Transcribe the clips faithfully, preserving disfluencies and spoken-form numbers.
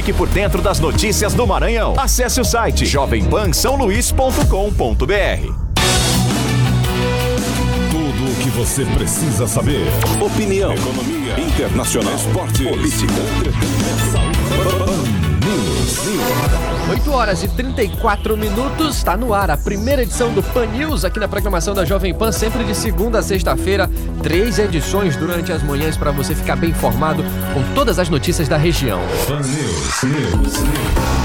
Fique por dentro das notícias do Maranhão. Acesse o site jovem pan são luís ponto com ponto br. Tudo o que você precisa saber. Opinião, economia, internacional, esporte, política, oito horas e trinta e quatro minutos, está no ar a primeira edição do Pan News aqui na programação da Jovem Pan, sempre de segunda a sexta-feira, três edições durante as manhãs para você ficar bem informado com todas as notícias da região. Pan News, News, News.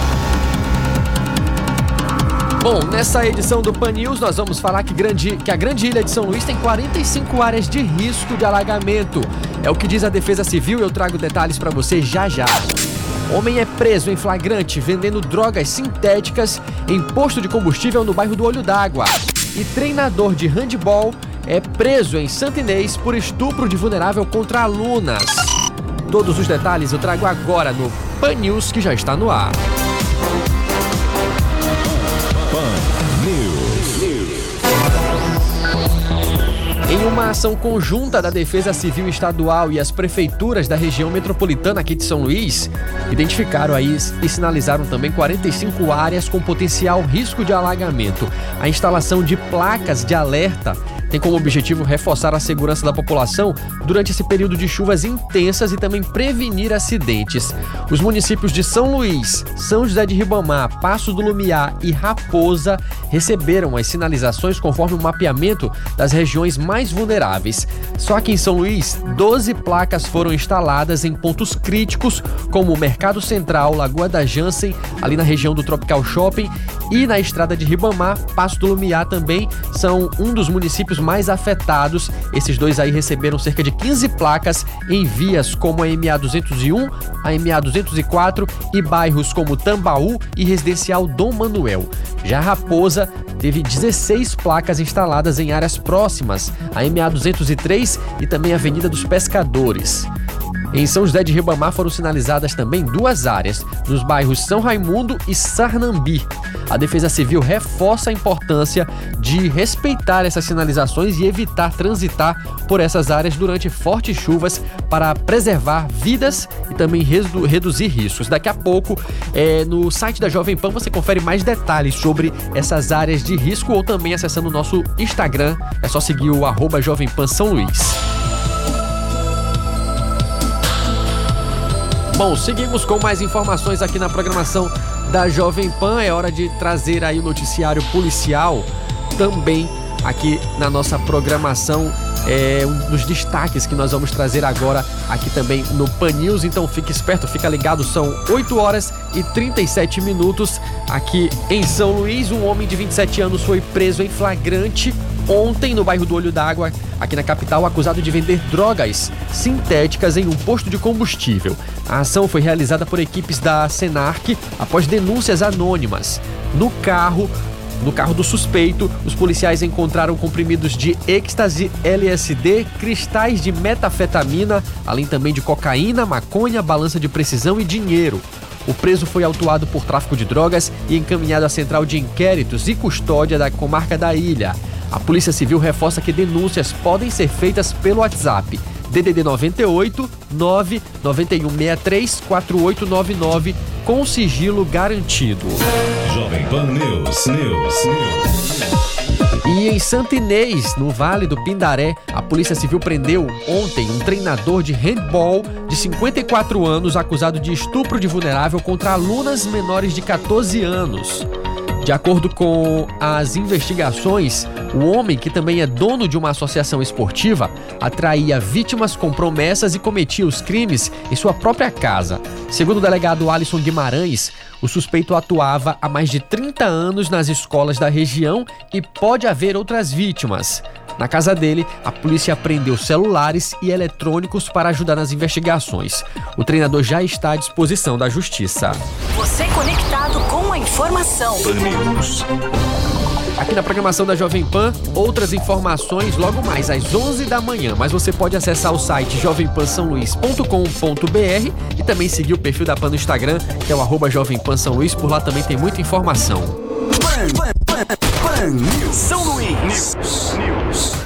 Bom, nessa edição do Pan News nós vamos falar que, grande, que a grande ilha de São Luís tem quarenta e cinco áreas de risco de alagamento. É o que diz a Defesa Civil e eu trago detalhes para você já já. Homem é preso em flagrante vendendo drogas sintéticas em posto de combustível no bairro do Olho d'Água. E treinador de handebol é preso em Santa Inês por estupro de vulnerável contra alunas. Todos os detalhes eu trago agora no Pan News, que já está no ar. Pan News. Em uma ação conjunta da Defesa Civil Estadual e as prefeituras da região metropolitana aqui de São Luís, identificaram aí e sinalizaram também quarenta e cinco áreas com potencial risco de alagamento. A instalação de placas de alerta tem como objetivo reforçar a segurança da população durante esse período de chuvas intensas e também prevenir acidentes. Os municípios de São Luís, São José de Ribamar, Passo do Lumiar e Raposa receberam as sinalizações conforme o mapeamento das regiões mais vulneráveis. Só que em São Luís, doze placas foram instaladas em pontos críticos, como o Mercado Central, Lagoa da Jansen, ali na região do Tropical Shopping, e na Estrada de Ribamar, Passo do Lumiar também são um dos municípios mais afetados. Esses dois aí receberam cerca de quinze placas em vias como a M A duzentos e um, a M A duzentos e quatro e bairros como Tambaú e Residencial Dom Manuel. Já Raposa teve dezesseis placas instaladas em áreas próximas, a M A duzentos e três e também a Avenida dos Pescadores. Em São José de Ribamar foram sinalizadas também duas áreas, nos bairros São Raimundo e Sarnambi. A Defesa Civil reforça a importância de respeitar essas sinalizações e evitar transitar por essas áreas durante fortes chuvas para preservar vidas e também redu- reduzir riscos. Daqui a pouco, é, no site da Jovem Pan, você confere mais detalhes sobre essas áreas de risco ou também acessando o nosso Instagram. É só seguir o arroba Jovem Pan São Luís. Bom, seguimos com mais informações aqui na programação da Jovem Pan. É hora de trazer aí o noticiário policial também aqui na nossa programação. É um dos destaques que nós vamos trazer agora aqui também no Pan News. Então fique esperto, fica ligado, são oito horas e trinta e sete minutos aqui em São Luís. Um homem de vinte e sete anos foi preso em flagrante ontem no bairro do Olho d'Água, aqui na capital, acusado de vender drogas sintéticas em um posto de combustível. A ação foi realizada por equipes da Senarc após denúncias anônimas. No carro, no carro do suspeito, os policiais encontraram comprimidos de êxtase, L S D, cristais de metafetamina, além também de cocaína, maconha, balança de precisão e dinheiro. O preso foi autuado por tráfico de drogas e encaminhado à Central de Inquéritos e Custódia da Comarca da Ilha. A Polícia Civil reforça que denúncias podem ser feitas pelo WhatsApp D D D nove oito nove nove um seis três quatro oito nove nove com sigilo garantido. Jovem Pan News, News, News. E em Santa Inês, no Vale do Pindaré, a Polícia Civil prendeu ontem um treinador de handball de cinquenta e quatro anos acusado de estupro de vulnerável contra alunas menores de catorze anos. De acordo com as investigações, o homem, que também é dono de uma associação esportiva, atraía vítimas com promessas e cometia os crimes em sua própria casa. Segundo o delegado Alisson Guimarães, o suspeito atuava há mais de trinta anos nas escolas da região e pode haver outras vítimas. Na casa dele, a polícia apreendeu celulares e eletrônicos para ajudar nas investigações. O treinador já está à disposição da justiça. Você conectado com a informação. Aqui na programação da Jovem Pan, outras informações logo mais às onze da manhã. Mas você pode acessar o site jovem pan são luís ponto com ponto br e também seguir o perfil da Pan no Instagram, que é o arroba Jovem Pan São Luís. Por lá também tem muita informação. Pan, Pan, Pan, Pan News. São Luís. News. News.